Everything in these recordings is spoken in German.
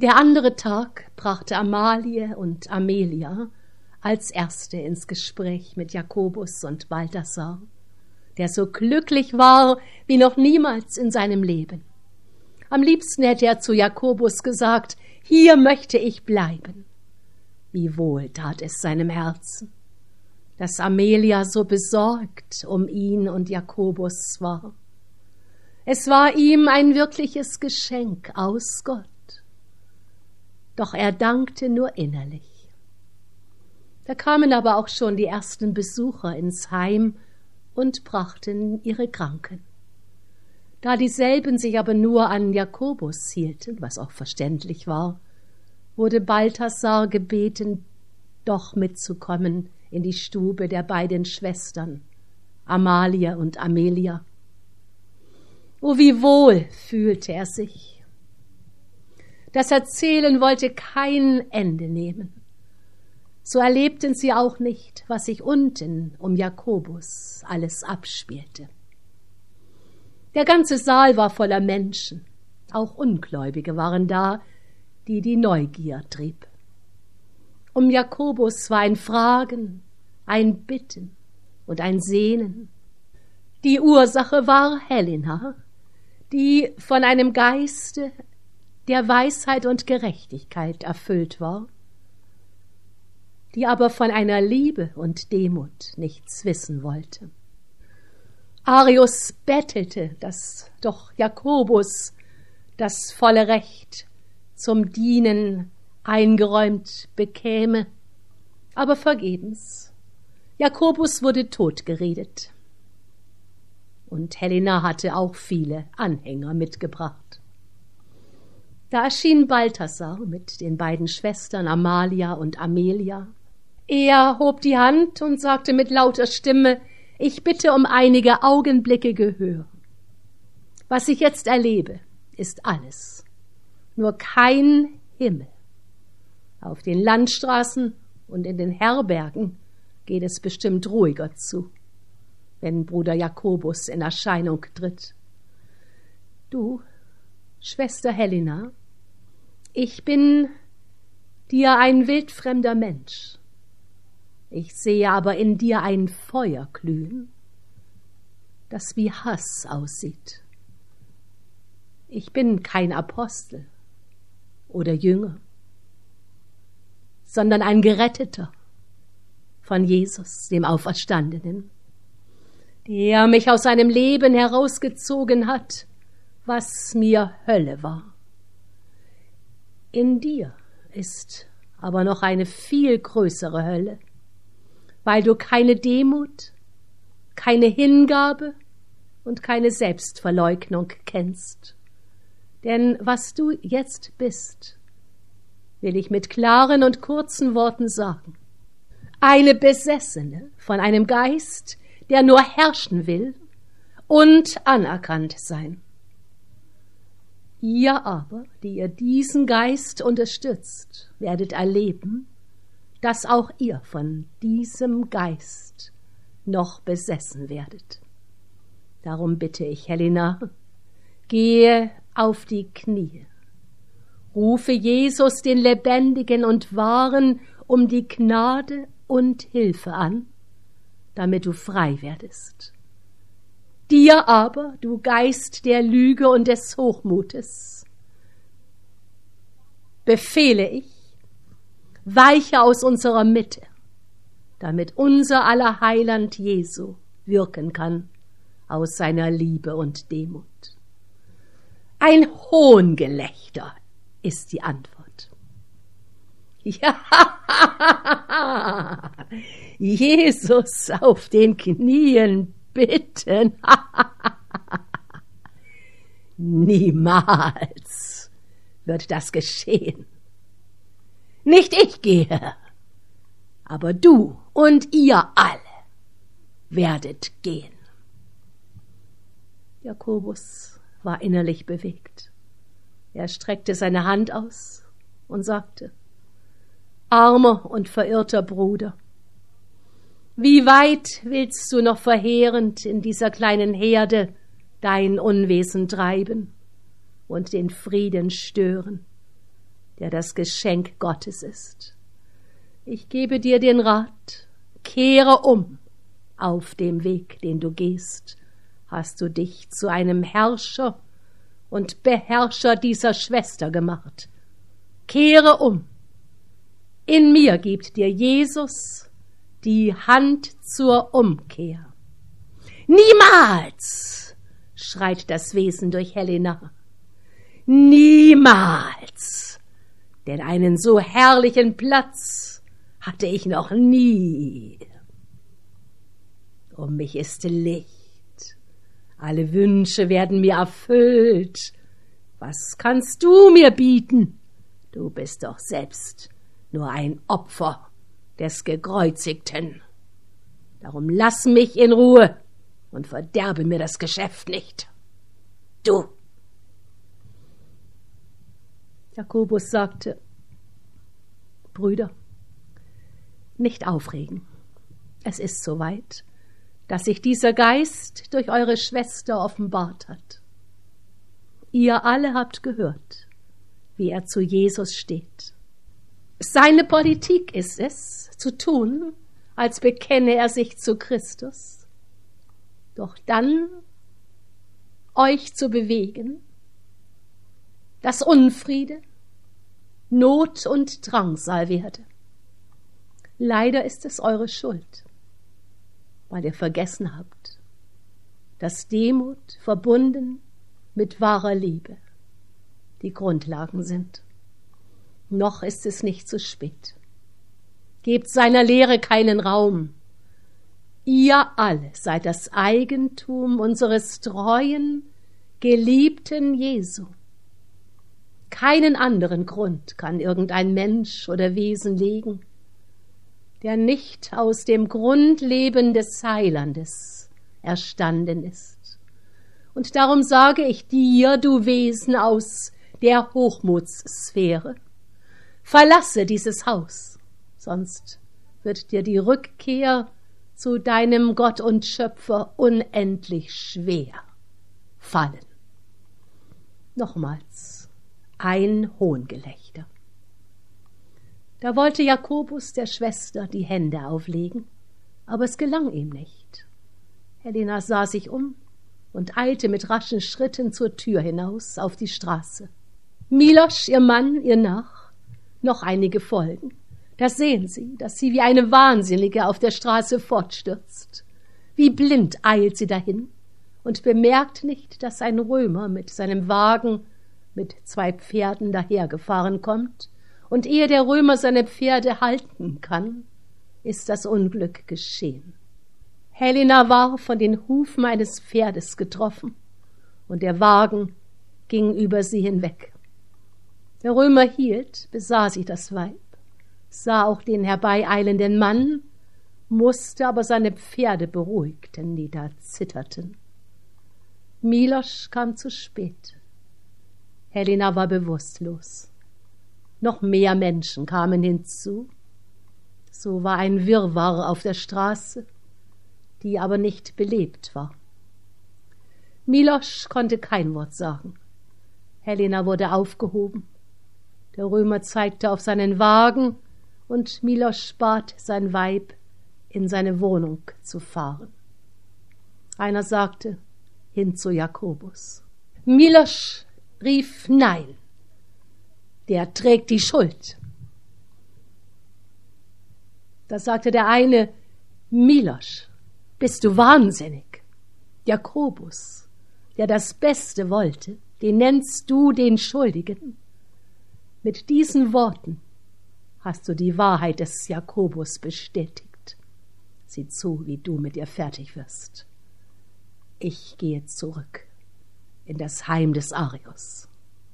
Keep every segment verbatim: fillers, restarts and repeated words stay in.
Der andere Tag brachte Amalie und Amelia als Erste ins Gespräch mit Jakobus und Balthasar, der so glücklich war wie noch niemals in seinem Leben. Am liebsten hätte er zu Jakobus gesagt, hier möchte ich bleiben. Wie wohl tat es seinem Herzen, dass Amelia so besorgt um ihn und Jakobus war. Es war ihm ein wirkliches Geschenk aus Gott. Doch er dankte nur innerlich. Da kamen aber auch schon die ersten Besucher ins Heim und brachten ihre Kranken. Da dieselben sich aber nur an Jakobus hielten, was auch verständlich war, wurde Balthasar gebeten, doch mitzukommen in die Stube der beiden Schwestern, Amalie und Amelia. Oh, wie wohl fühlte er sich. Das Erzählen wollte kein Ende nehmen. So erlebten sie auch nicht, was sich unten um Jakobus alles abspielte. Der ganze Saal war voller Menschen, auch Ungläubige waren da, die die Neugier trieb. Um Jakobus war ein Fragen, ein Bitten und ein Sehnen. Die Ursache war Helena, die von einem Geiste der Weisheit und Gerechtigkeit erfüllt war, die aber von einer Liebe und Demut nichts wissen wollte. Arius bettelte, dass doch Jakobus das volle Recht zum Dienen eingeräumt bekäme, aber vergebens. Jakobus wurde totgeredet. Und Helena hatte auch viele Anhänger mitgebracht. Da erschien Balthasar mit den beiden Schwestern Amalia und Amelia. Er hob die Hand und sagte mit lauter Stimme, ich bitte um einige Augenblicke Gehör. Was ich jetzt erlebe, ist alles, nur kein Himmel. Auf den Landstraßen und in den Herbergen geht es bestimmt ruhiger zu, wenn Bruder Jakobus in Erscheinung tritt. Du, Schwester Helena, ich bin dir ein wildfremder Mensch. Ich sehe aber in dir ein Feuer glühen, das wie Hass aussieht. Ich bin kein Apostel oder Jünger, sondern ein Geretteter von Jesus, dem Auferstandenen, der mich aus seinem Leben herausgezogen hat, was mir Hölle war. In dir ist aber noch eine viel größere Hölle, weil du keine Demut, keine Hingabe und keine Selbstverleugnung kennst. Denn was du jetzt bist, will ich mit klaren und kurzen Worten sagen. Eine Besessene von einem Geist, der nur herrschen will und anerkannt sein. Ihr aber, die ihr diesen Geist unterstützt, werdet erleben, dass auch ihr von diesem Geist noch besessen werdet. Darum bitte ich, Helena, gehe auf die Knie, rufe Jesus, den Lebendigen und Wahren, um die Gnade und Hilfe an, damit du frei werdest. Dir aber, du Geist der Lüge und des Hochmutes, befehle ich, weiche aus unserer Mitte, damit unser aller Heiland Jesu wirken kann aus seiner Liebe und Demut. Ein Hohngelächter ist die Antwort. Ja, Jesus auf den Knien bitten. Niemals wird das geschehen. Nicht ich gehe, aber du und ihr alle werdet gehen. Jakobus war innerlich bewegt. Er streckte seine Hand aus und sagte, armer und verirrter Bruder, wie weit willst du noch verheerend in dieser kleinen Herde dein Unwesen treiben und den Frieden stören, der das Geschenk Gottes ist. Ich gebe dir den Rat, kehre um. Auf dem Weg, den du gehst, hast du dich zu einem Herrscher und Beherrscher dieser Schwester gemacht. Kehre um. In mir gibt dir Jesus die Hand zur Umkehr. Niemals, schreit das Wesen durch Helena. Niemals, denn einen so herrlichen Platz hatte ich noch nie. Um mich ist Licht, alle Wünsche werden mir erfüllt. Was kannst du mir bieten? Du bist doch selbst nur ein Opfer des Gekreuzigten. Darum lass mich in Ruhe und verderbe mir das Geschäft nicht. Du! Jakobus sagte, Brüder, nicht aufregen. Es ist soweit, dass sich dieser Geist durch eure Schwester offenbart hat. Ihr alle habt gehört, wie er zu Jesus steht. Seine Politik ist es, zu tun, als bekenne er sich zu Christus, doch dann euch zu bewegen, dass Unfriede, Not und Drangsal werde. Leider ist es eure Schuld, weil ihr vergessen habt, dass Demut verbunden mit wahrer Liebe die Grundlagen sind. Noch ist es nicht zu spät. Gebt seiner Lehre keinen Raum. Ihr alle seid das Eigentum unseres treuen, geliebten Jesu. Keinen anderen Grund kann irgendein Mensch oder Wesen legen, der nicht aus dem Grundleben des Heilandes erstanden ist. Und darum sage ich dir, du Wesen aus der Hochmutssphäre, verlasse dieses Haus, sonst wird dir die Rückkehr zu deinem Gott und Schöpfer unendlich schwer fallen. Nochmals ein Hohngelächter. Da wollte Jakobus der Schwester die Hände auflegen, aber es gelang ihm nicht. Helena sah sich um und eilte mit raschen Schritten zur Tür hinaus auf die Straße. Milosch, ihr Mann, ihr nach, noch einige folgen. Da sehen sie, dass sie wie eine Wahnsinnige auf der Straße fortstürzt. Wie blind eilt sie dahin und bemerkt nicht, dass ein Römer mit seinem Wagen mit zwei Pferden dahergefahren kommt, und ehe der Römer seine Pferde halten kann, ist das Unglück geschehen. Helena war von den Hufen eines Pferdes getroffen, und der Wagen ging über sie hinweg. Der Römer hielt, besah sich das Weib, sah auch den herbeieilenden Mann, musste aber seine Pferde beruhigten, die da zitterten. Milosch kam zu spät. Helena war bewusstlos. Noch mehr Menschen kamen hinzu. So war ein Wirrwarr auf der Straße, die aber nicht belebt war. Milosch konnte kein Wort sagen. Helena wurde aufgehoben. Der Römer zeigte auf seinen Wagen, und Milosch bat sein Weib, in seine Wohnung zu fahren. Einer sagte, hin zu Jakobus. Milosch rief nein. Der trägt die Schuld. Da sagte der eine, Milosch, bist du wahnsinnig? Jakobus, der das Beste wollte, den nennst du den Schuldigen. Mit diesen Worten hast du die Wahrheit des Jakobus bestätigt. Sieh zu, wie du mit ihr fertig wirst. Ich gehe zurück in das Heim des Arius.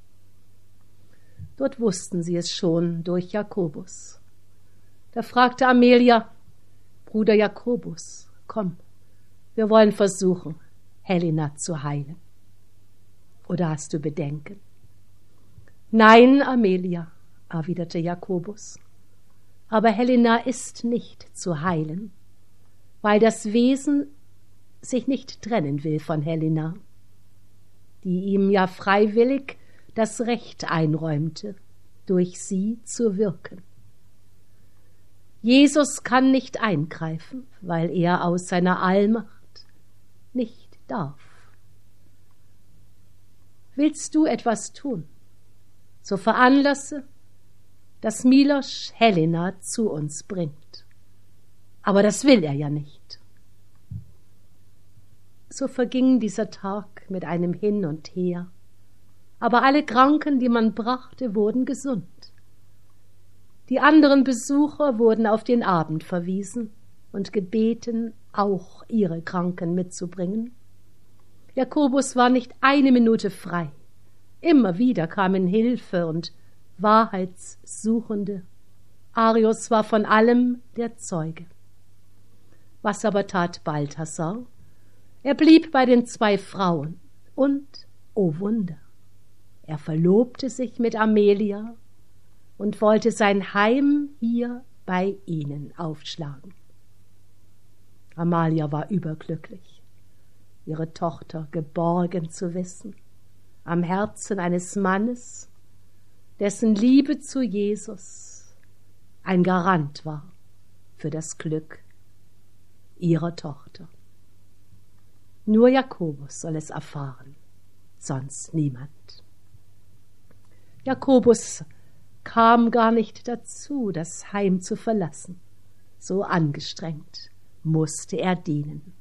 Dort wussten sie es schon durch Jakobus. Da fragte Amelia, Bruder Jakobus, komm, wir wollen versuchen, Helena zu heilen. Oder hast du Bedenken? Nein, Amelia, erwiderte Jakobus, aber Helena ist nicht zu heilen, weil das Wesen sich nicht trennen will von Helena, die ihm ja freiwillig das Recht einräumte, durch sie zu wirken. Jesus kann nicht eingreifen, weil er aus seiner Allmacht nicht darf. Willst du etwas tun, so veranlasse, dass Miloš Helena zu uns bringt. Aber das will er ja nicht. So verging dieser Tag mit einem Hin und Her, aber alle Kranken, die man brachte, wurden gesund. Die anderen Besucher wurden auf den Abend verwiesen und gebeten, auch ihre Kranken mitzubringen. Jakobus war nicht eine Minute frei. Immer wieder kamen Hilfe und Wahrheitssuchende. Arius war von allem der Zeuge. Was aber tat Balthasar? Er blieb bei den zwei Frauen und, o Wunder, er verlobte sich mit Amelia und wollte sein Heim hier bei ihnen aufschlagen. Amalia war überglücklich, ihre Tochter geborgen zu wissen, am Herzen eines Mannes, dessen Liebe zu Jesus ein Garant war für das Glück ihrer Tochter. Nur Jakobus soll es erfahren, sonst niemand. Jakobus kam gar nicht dazu, das Heim zu verlassen. So angestrengt musste er dienen.